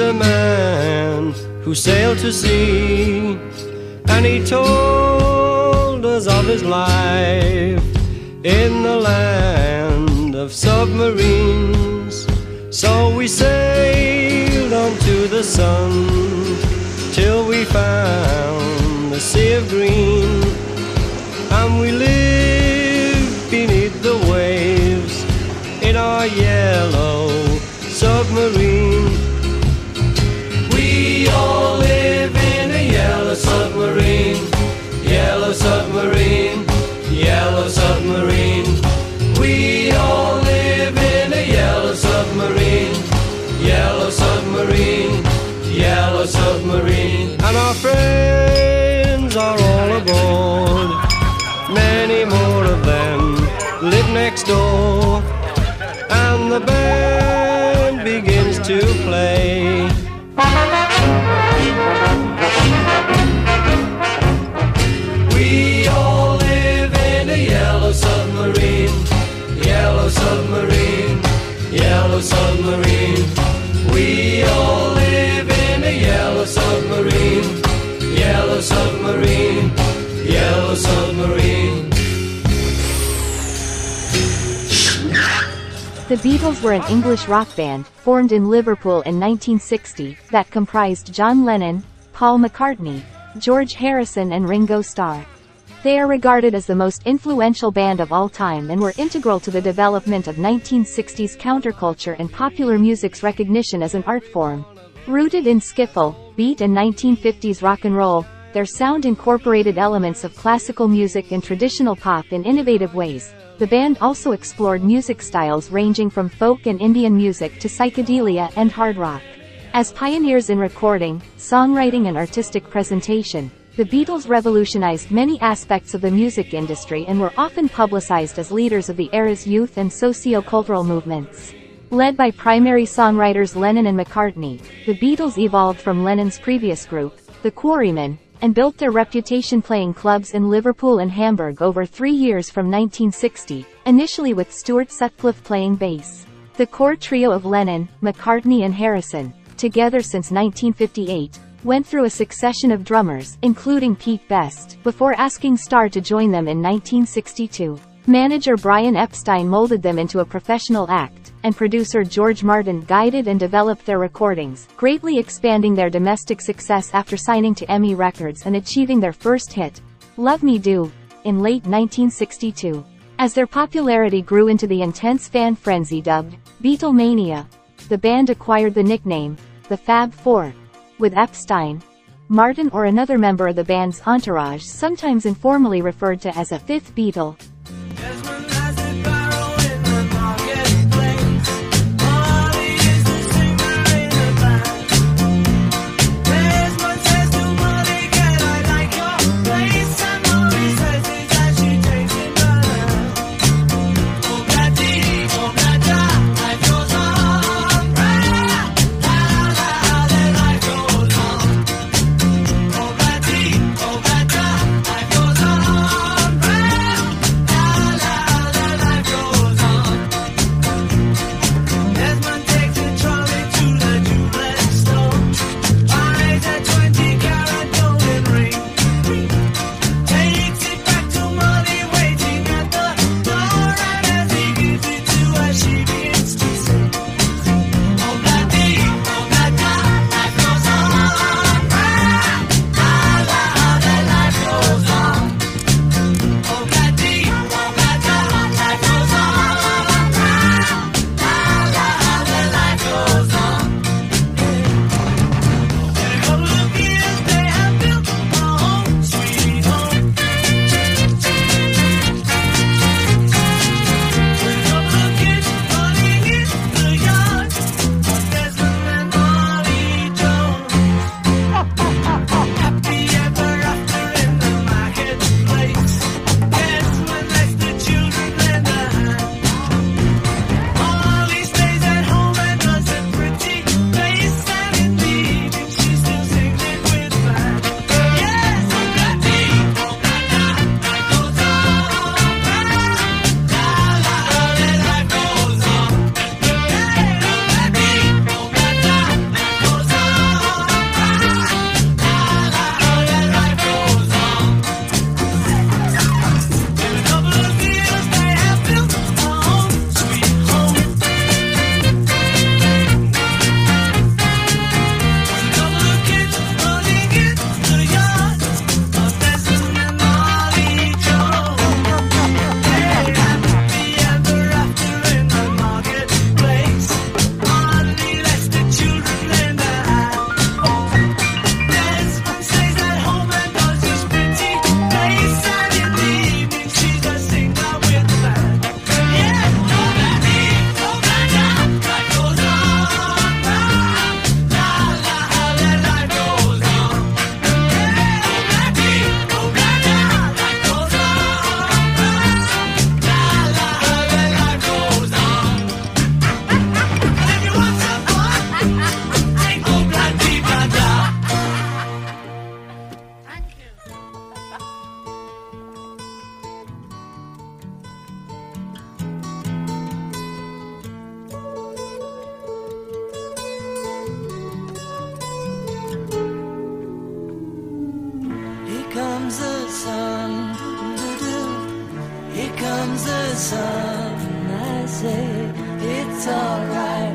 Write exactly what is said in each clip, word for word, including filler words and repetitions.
a man who sailed to sea, and he told us of his life in the land of submarines. So we sailed on to the sun till we found the sea of green, and we lived beneath the waves in our yellow submarine. We all live in a yellow submarine, yellow submarine, yellow submarine. We all live in a yellow submarine, yellow submarine, yellow submarine. And our friends are all aboard, many more of them live next door, and the band begins to play. We all live in a yellow submarine, yellow submarine, yellow submarine. We all live in a yellow submarine, yellow submarine, yellow submarine. The Beatles were an English rock band, formed in Liverpool in nineteen sixty, that comprised John Lennon, Paul McCartney, George Harrison and Ringo Starr. They are regarded as the most influential band of all time and were integral to the development of nineteen sixties counterculture and popular music's recognition as an art form. Rooted in skiffle, beat and nineteen fifties rock and roll, their sound incorporated elements of classical music and traditional pop in innovative ways. The band also explored music styles ranging from folk and Indian music to psychedelia and hard rock. As pioneers in recording, songwriting and artistic presentation, the Beatles revolutionized many aspects of the music industry and were often publicized as leaders of the era's youth and socio-cultural movements. Led by primary songwriters Lennon and McCartney, the Beatles evolved from Lennon's previous group, the Quarrymen, and built their reputation playing clubs in Liverpool and Hamburg over three years from nineteen sixty, initially with Stuart Sutcliffe playing bass. The core trio of Lennon, McCartney and Harrison, together since nineteen fifty-eight, went through a succession of drummers, including Pete Best, before asking Starr to join them in nineteen sixty-two. Manager Brian Epstein molded them into a professional act, and producer George Martin guided and developed their recordings, greatly expanding their domestic success after signing to E M I Records and achieving their first hit, Love Me Do, in late nineteen sixty-two. As their popularity grew into the intense fan frenzy dubbed Beatlemania, the band acquired the nickname, the Fab Four, with Epstein, Martin or another member of the band's entourage sometimes informally referred to as a fifth Beatle. comes the sun, here comes the sun. I say it's alright.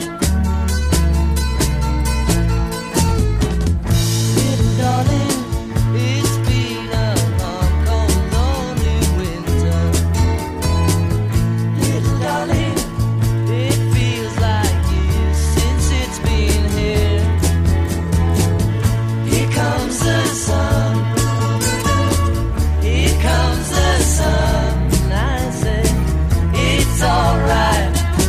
Little darling, it's been a long, cold, lonely winter. Little darling, it feels like years since it's been here. Here comes the sun, here comes the sun. I say it's alright.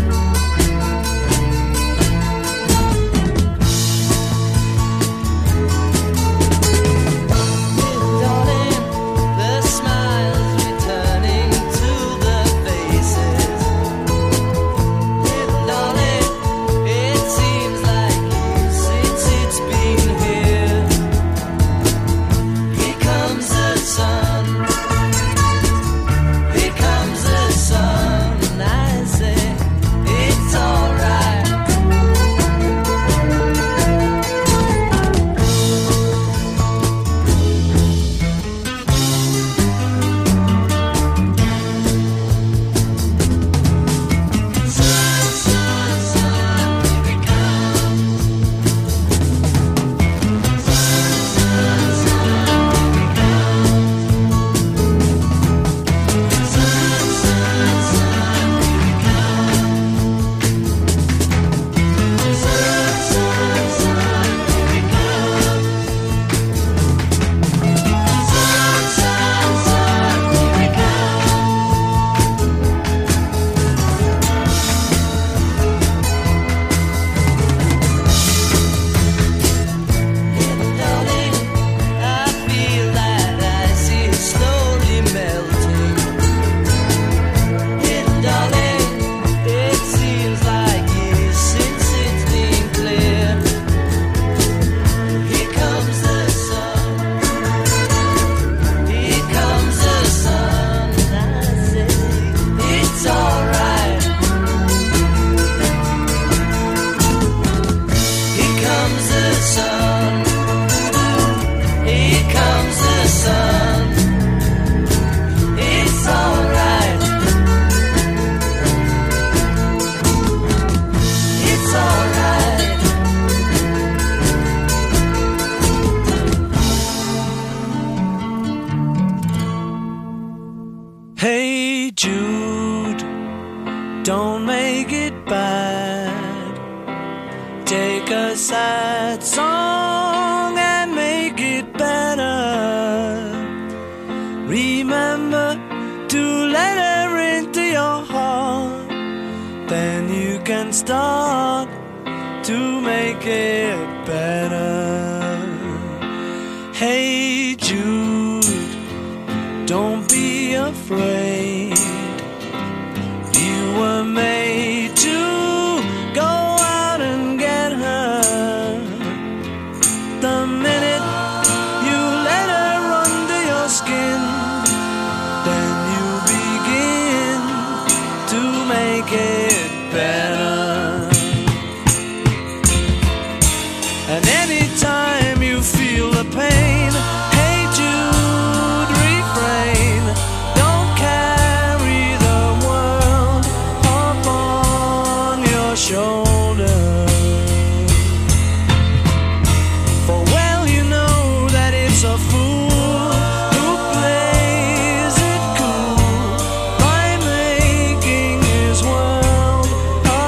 Hey Jude, don't make it bad. Take a sad song and make it better. Remember to let her into your heart. Then you can start to make it better. Hey Jude, don't be afraid. You were made to go out and get her. The minute you let her under your skin, then you begin to make it better. And anytime you feel the pain, hey Jude, refrain. Don't carry the world upon your shoulder. For well you know that it's a fool who plays it cool by making his world a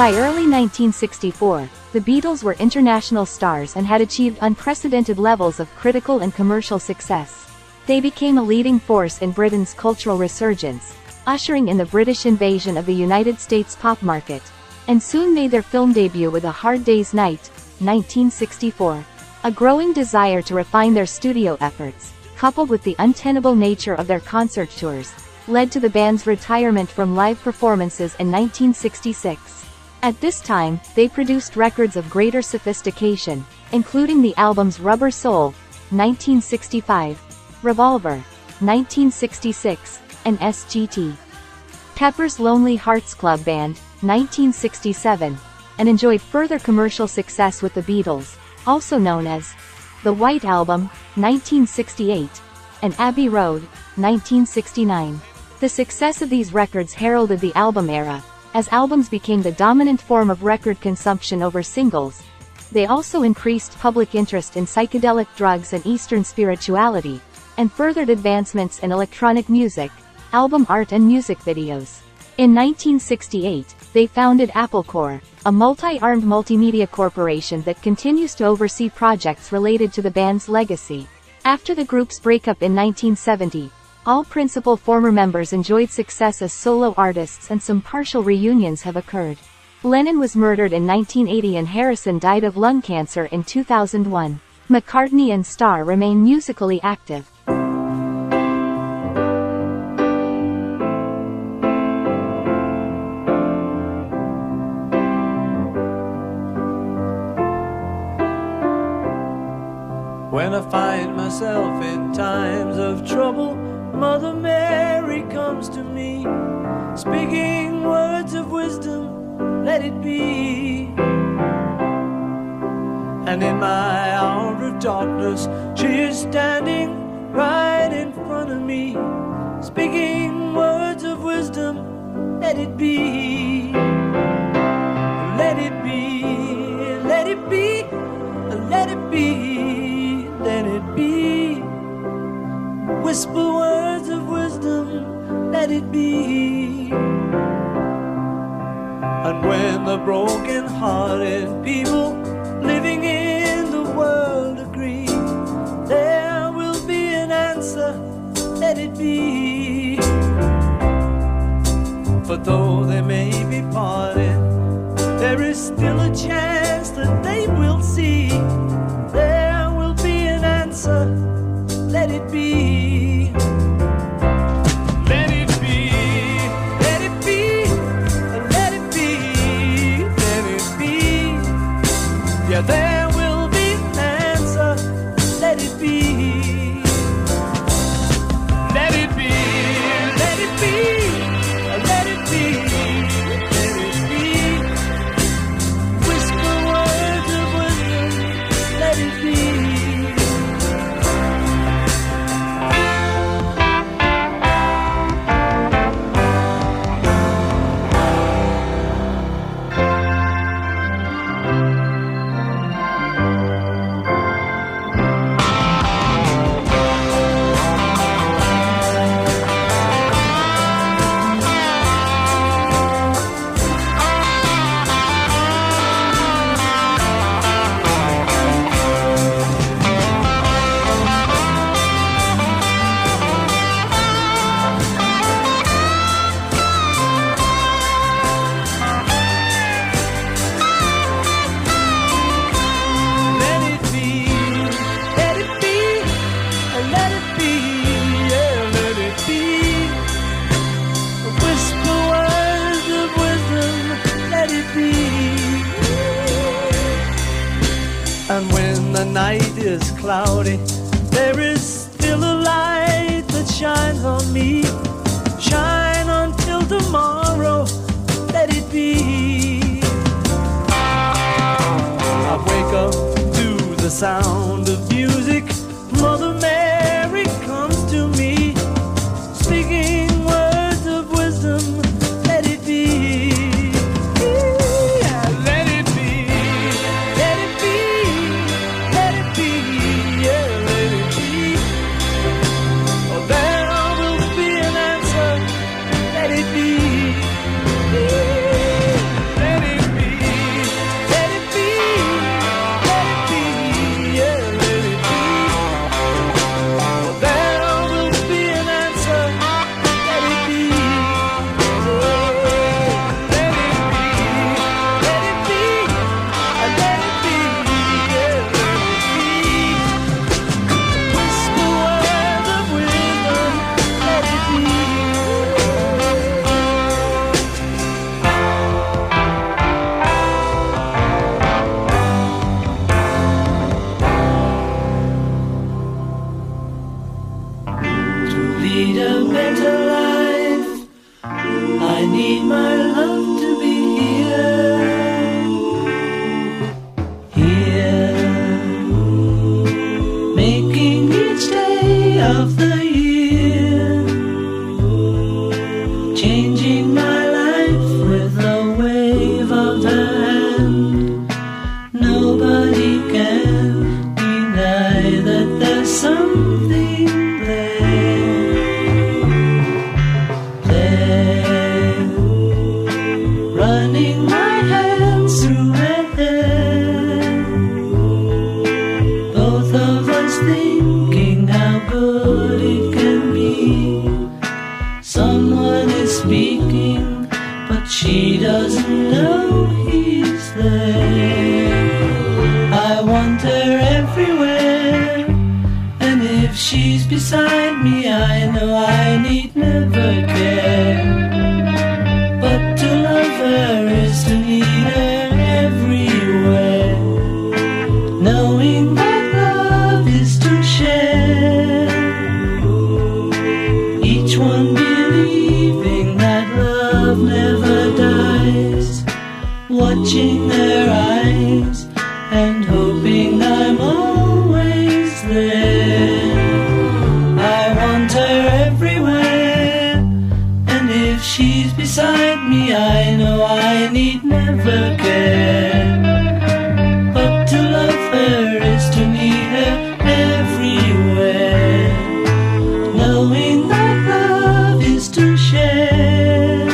By early nineteen sixty-four, the Beatles were international stars and had achieved unprecedented levels of critical and commercial success. They became a leading force in Britain's cultural resurgence, ushering in the British invasion of the United States pop market, and soon made their film debut with A Hard Day's Night, nineteen sixty-four. A growing desire to refine their studio efforts, coupled with the untenable nature of their concert tours, led to the band's retirement from live performances in nineteen sixty-six. At this time, they produced records of greater sophistication, including the albums Rubber Soul, nineteen sixty-five, Revolver, nineteen sixty-six, and S G T. Pepper's Lonely Hearts Club Band, nineteen sixty-seven, and enjoyed further commercial success with the Beatles, also known as The White Album, nineteen sixty-eight, and Abbey Road, nineteen sixty-nine. The success of these records heralded the album era, as albums became the dominant form of record consumption over singles. They also increased public interest in psychedelic drugs and Eastern spirituality, and furthered advancements in electronic music, album art and music videos. In nineteen sixty-eight, they founded Apple Corps, a multi-armed multimedia corporation that continues to oversee projects related to the band's legacy. After the group's breakup in nineteen seventy, all principal former members enjoyed success as solo artists and some partial reunions have occurred. Lennon was murdered in nineteen eighty and Harrison died of lung cancer in two thousand one. McCartney and Starr remain musically active. When I find myself in times of trouble, Mother Mary comes to me, speaking words of wisdom, let it be. And in my hour of darkness, she is standing right in front of me, speaking words of wisdom, let it be. Let it be, let it be, let it be. Let it be. Whisper words of wisdom, let it be. And when the broken-hearted people living in the world agree, there will be an answer, let it be. For though they may be parted, there is still a chance that they will see. Let it be. Let it be. Let it be. Let it be. Let it be. Yeah, there will be an answer. Let it be. Let it be. Let it be. Let it be. Let it be. Whisper words of wisdom. Let it be. And when the night is cloudy, there is still a light that shines on me. Shine until tomorrow, let it be. I wake up to the sound of music. Mother Mary comes to me, speaking words of wisdom, let it be. Let it be. care. But to love her is to need her everywhere, knowing that love is to share.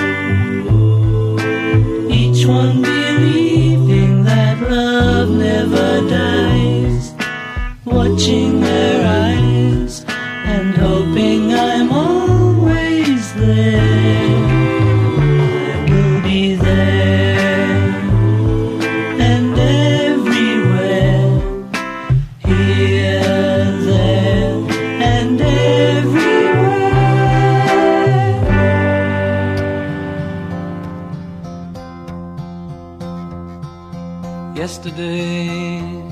Each one believing that love never dies, watching their eyes and hoping I'm always there. I will be there and everywhere, here, there, and everywhere. Yesterday,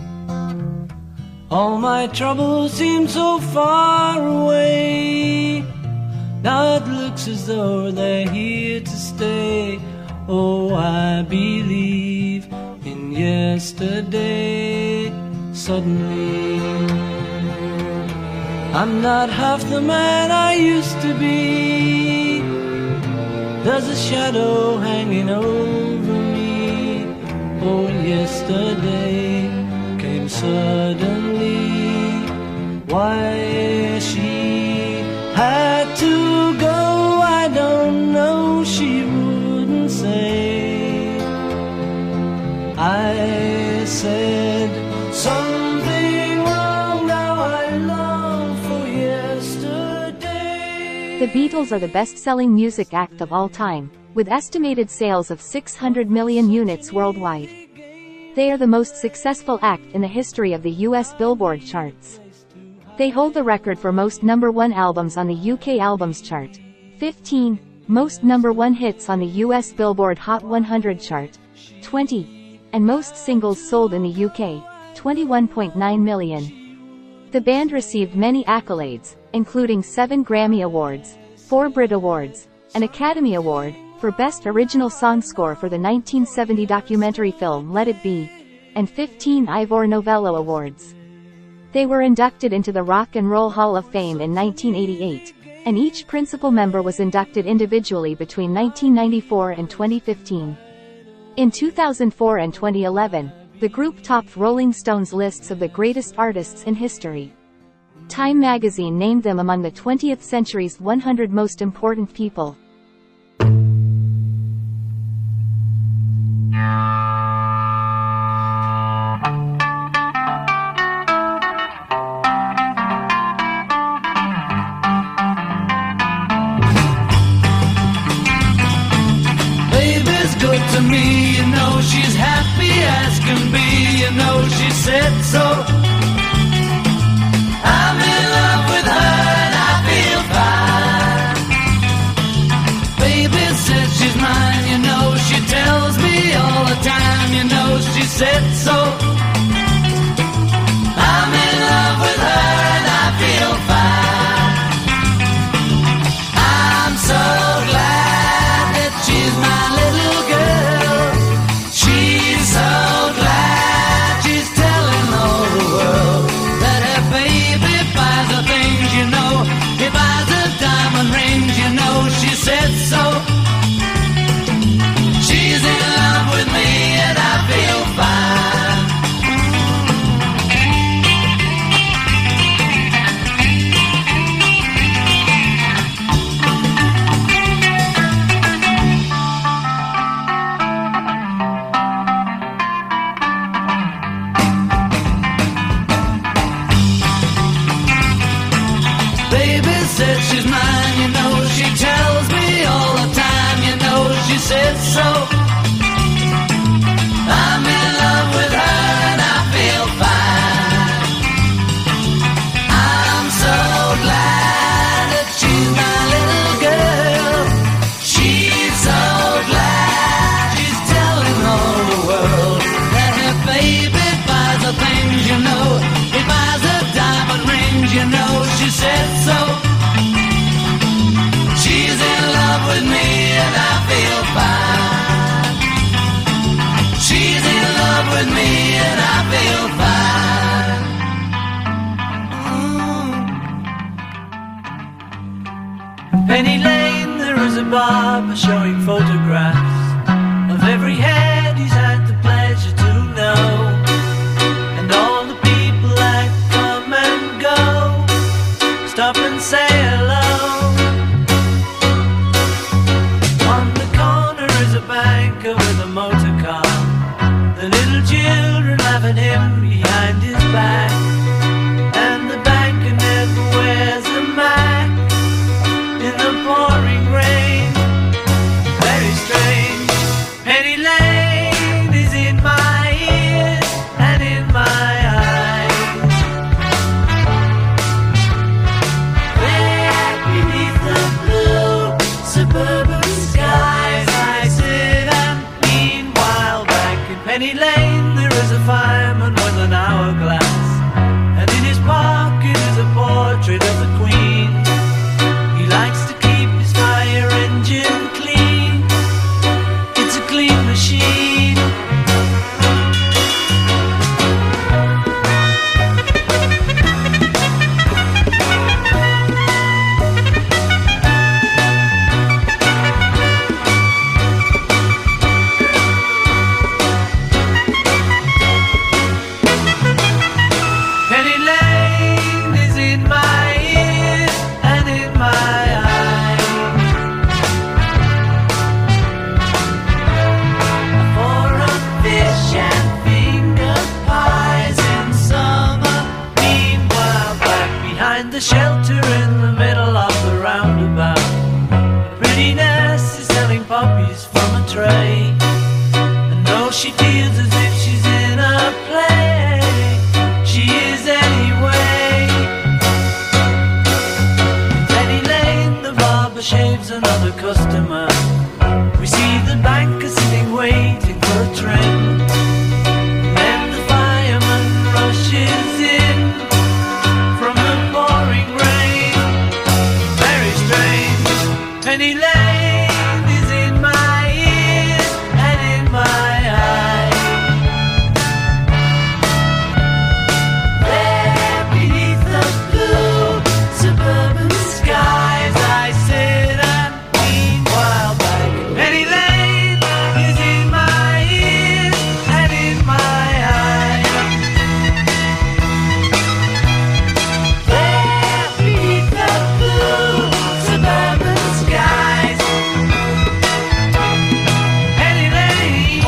all my troubles seem so far away. Now it looks as though they're here to stay. Oh, I believe in yesterday. Suddenly, I'm not half the man I used to be. There's a shadow hanging over me. Oh, yesterday came suddenly. Why she had to go, I don't know, she wouldn't say. I said something wrong, now I long for yesterday. The Beatles are the best-selling music act of all time, with estimated sales of six hundred million units worldwide. They are the most successful act in the history of the U S Billboard charts. They hold the record for most number one albums on the U K Albums Chart, fifteen, most number one hits on the U S Billboard Hot one hundred chart, twenty, and most singles sold in the U K, twenty-one point nine million. The band received many accolades, including seven Grammy Awards, four Brit Awards, an Academy Award for Best Original Song Score for the nineteen seventy documentary film Let It Be, and fifteen Ivor Novello Awards. They were inducted into the Rock and Roll Hall of Fame in nineteen eighty-eight, and each principal member was inducted individually between nineteen ninety-four and twenty fifteen. In two thousand four and twenty eleven, the group topped Rolling Stone's lists of the greatest artists in history. Time magazine named them among the twentieth century's one hundred most important people. Good to me, you know she's happy as can be, you know she said so. I'm in love with her and I feel fine. Baby says she's mine, you know she tells me all the time, you know she said so. I'm in love with her and I feel fine. I'm so glad that she's my little girl. She's so glad she's telling all the world that her baby buys her things, you know. He buys her diamond rings, you know she said so. She's in love with me and I feel fine. Baby said she's mine, you know she tells me all the time, you know she said so. I'm in love with her and I feel fine. I'm so glad that she's my little girl. She's so glad she's telling all the world that her baby buys her things, you know. He buys her diamond rings, you know she said so. She's in love with me and I feel fine. She's in love with me and I feel fine. Mm. Penny Lane, there is a barber showing photographs of every head he's had The little children laugh at him behind his back, and the banker never wears a mac in the pouring rain. Very strange. Penny Lane is in my ears and in my eyes. There beneath the blue suburban skies I sit, and meanwhile back in Penny Lane there is a fireman with an hourglass, and in his pocket is a portrait of the Queen. He likes to keep his fire engine clean. It's a clean machine. Penny Lane is in my ears and in my eyes. For a fish and finger pies in summer. Meanwhile, back behind the shelter in the middle of the roundabout, pretty nurse is selling puppies from a tray. And though she feels as if she's in a play, she is anyway. In Penny Lane, the barber shaves another customer. We see the banker sitting waiting for a trim. Then the fireman rushes in from the pouring rain. Very strange. Penny Lane is in my ears and in my eyes. There beneath the blue suburban skies I sit, and meanwhile back in Penny Lane is in my ears and in my eyes. There beneath the blue suburban skies, Penny Lane.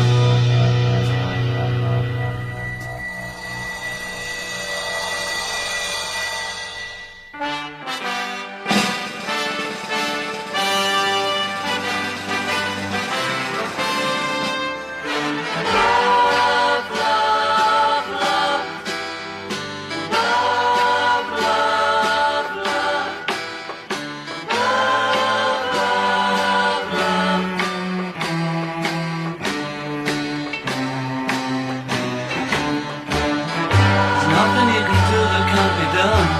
There's nothing you can do that can't be done.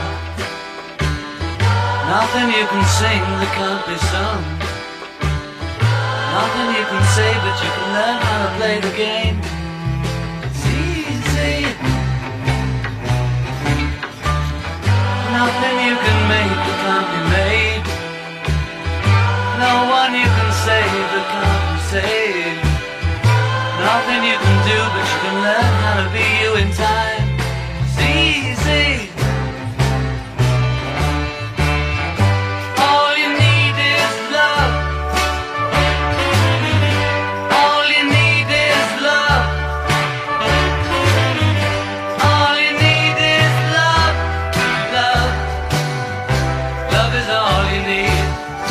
Nothing you can sing that can't be sung. Nothing you can say, but you can learn how to play the game. It's easy. Nothing you can make that can't be made. No one you can save that can't be saved. Nothing you can do, but you can learn how to be you in time. It's easy. All you need is love. All you need is love. All you need is love. Love. Love is all you need.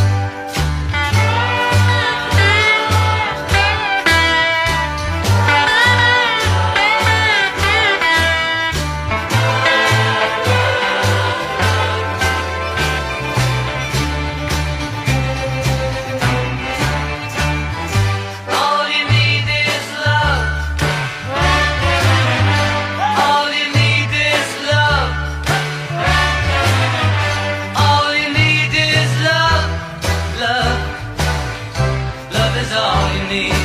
All you need is love. All you need is love. All you need is love. Love. Love is all you need.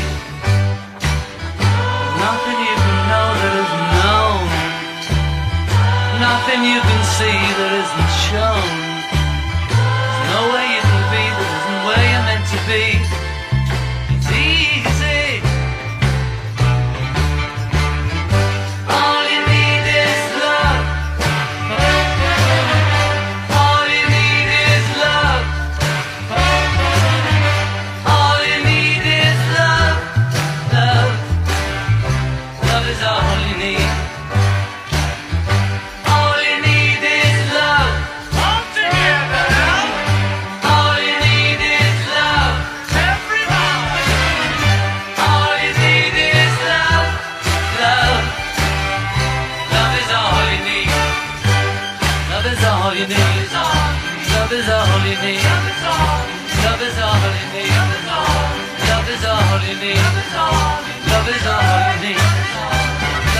Nothing you can know that isn't known. Nothing you can see that isn't shown. There's no way you can be that isn't where you're meant to be. It's easy. All you need is love. All you need is love. All you need is love. Love. is all you need. All you need is love. All together now. All you need is love. Everybody. All you need is love. Love. Love is all you need. Love is all you need. Love is all you need. Love is all you need. Love is all you need. Love is all you need.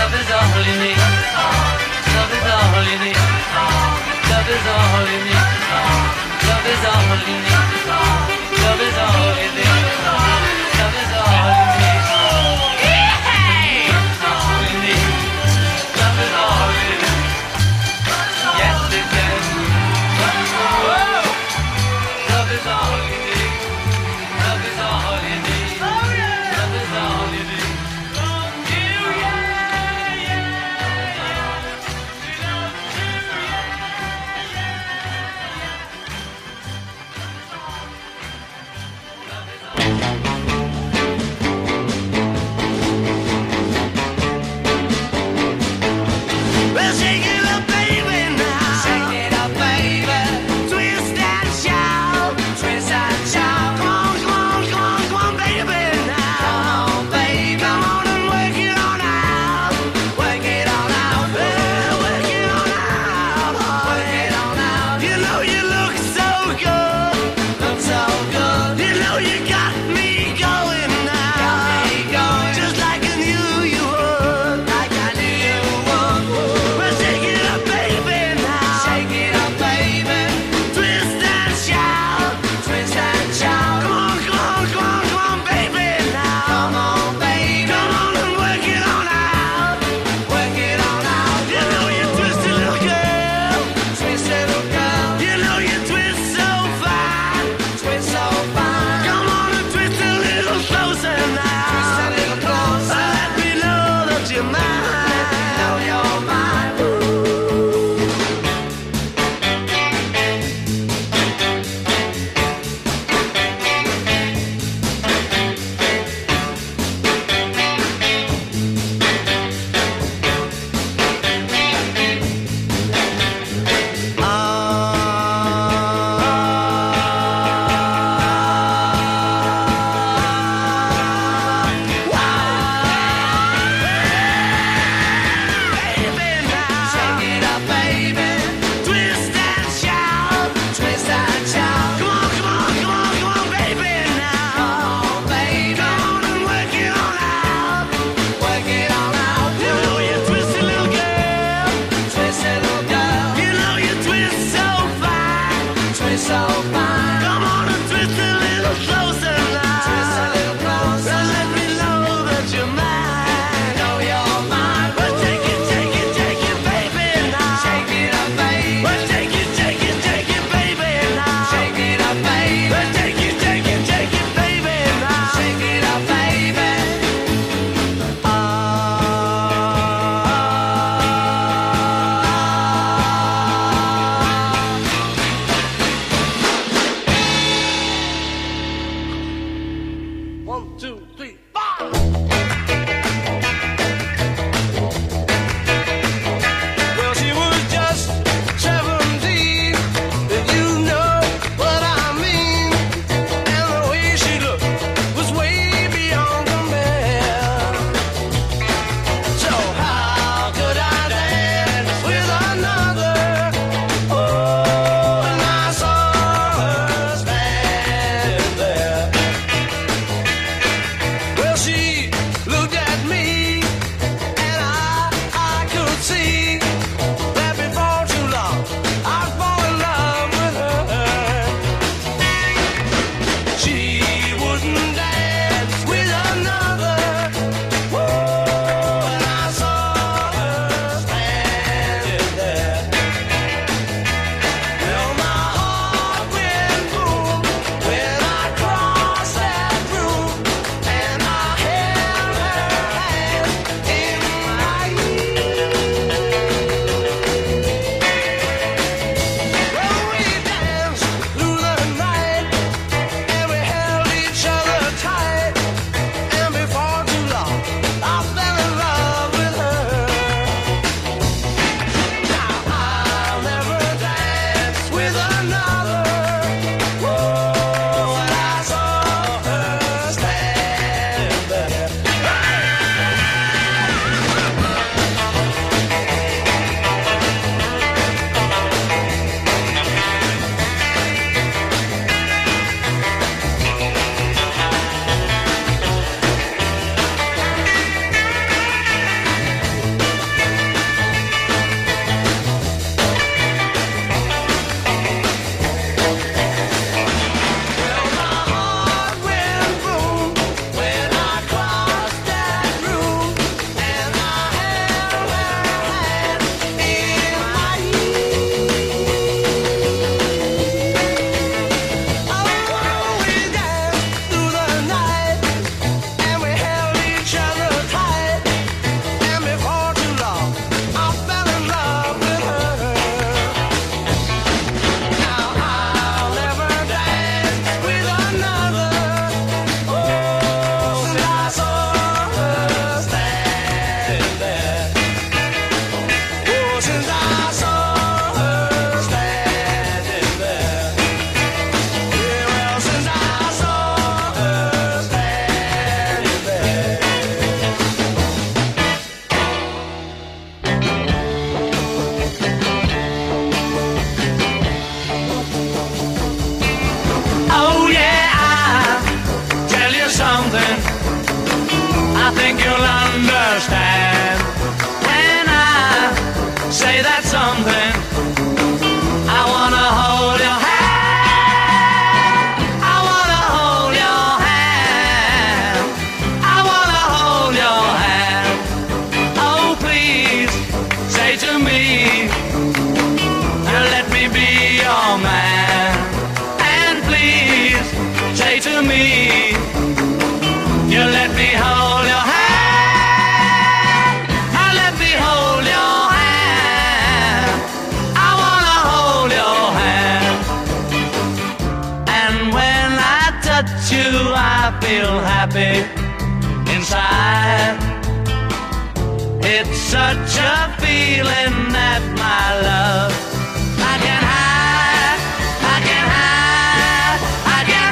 feel happy inside. It's such a feeling that my love I can hide, I can hide, I can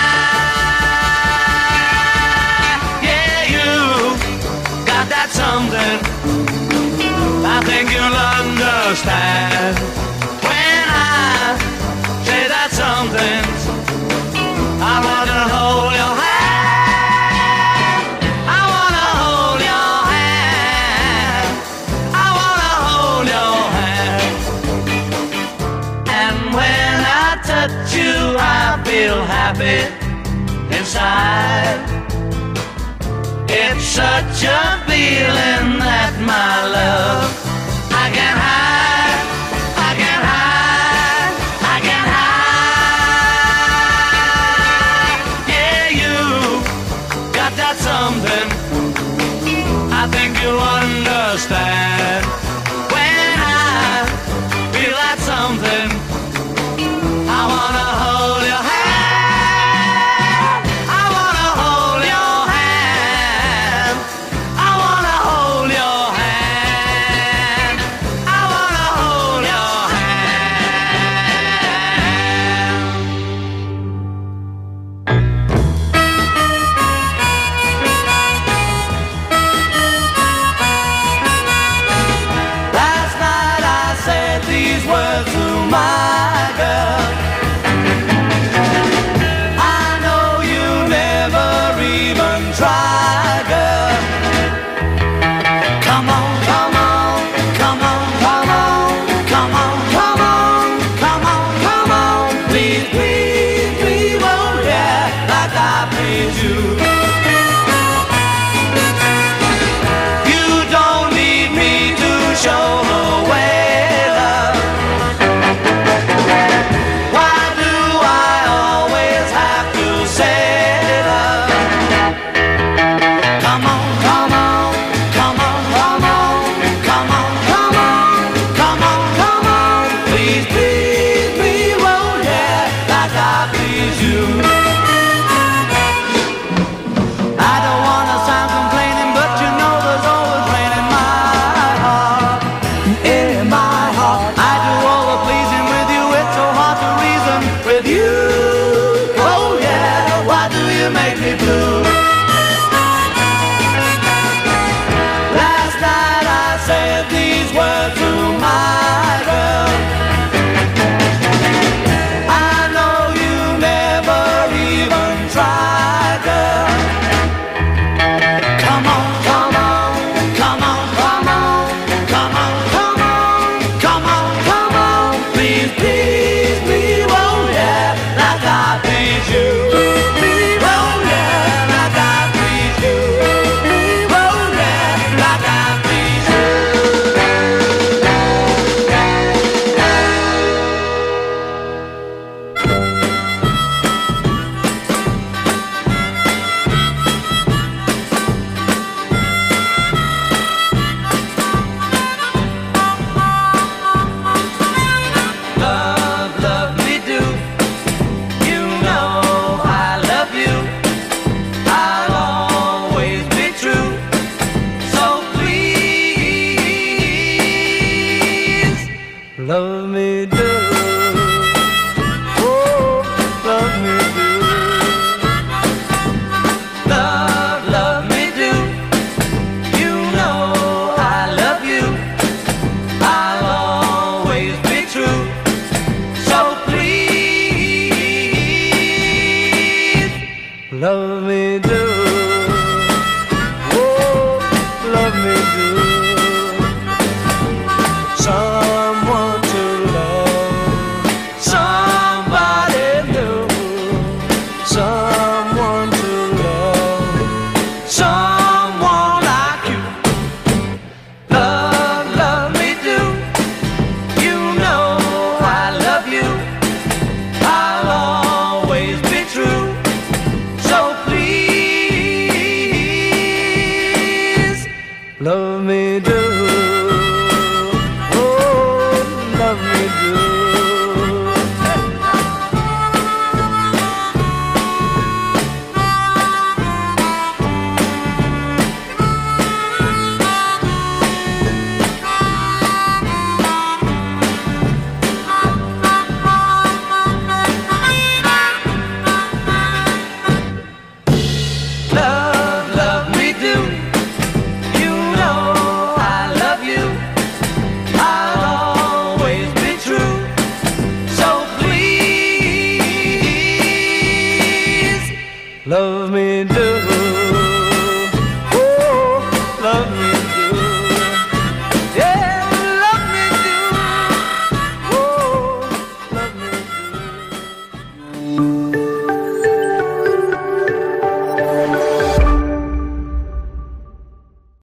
hide. Yeah, you got that something I think you'll understand when I say that something. I wanna hold your hand, I wanna hold your hand, I wanna hold your hand. And when I touch you, I feel happy inside. It's such a feeling that my love I can hide, I can hide, I can hide. Yeah, you got that something I think you'll understand when I feel that something. I wanna hold your hand, I wanna hold your hand, I wanna hold your hand, I wanna hold your hand. Last night I said these words to my girl. I know you never even try, girl. Come on, come on, come on, come on, come on, come on, come on, come on. Please, please, please, oh yeah, like I please you. You don't need me to show the way, love. Why do I always have to say love? Come on, come on, come on, come on, come on, come on, come on, come on. Please, please, please, oh yeah, like I please you. I don't wanna sound complaining, but you know there's always rain in my heart, in my heart. I do all the pleasing with you, it's so hard to reason with you. Oh yeah, why do you make me blue? Last night I said these words to my girl. I know you never even try, girl. Come on, come on, come on, come on, come on, come on, come on, come on. Please, please, please, oh yeah, like I please you. Please, oh yeah, like I please you. Please, oh yeah, like I please you. Love, love me do. You know I love you. I'll always be true. So please, love me do. Oh, love me do. Love, love me do. You know I love you. I'll always be true. So please, love me do. Oh, love me do. Someone to love, somebody new. Someone to love, someone like you. Love, love me do. You know I love you. I'll always be true. So please, love me do. Oh, love me do. Love me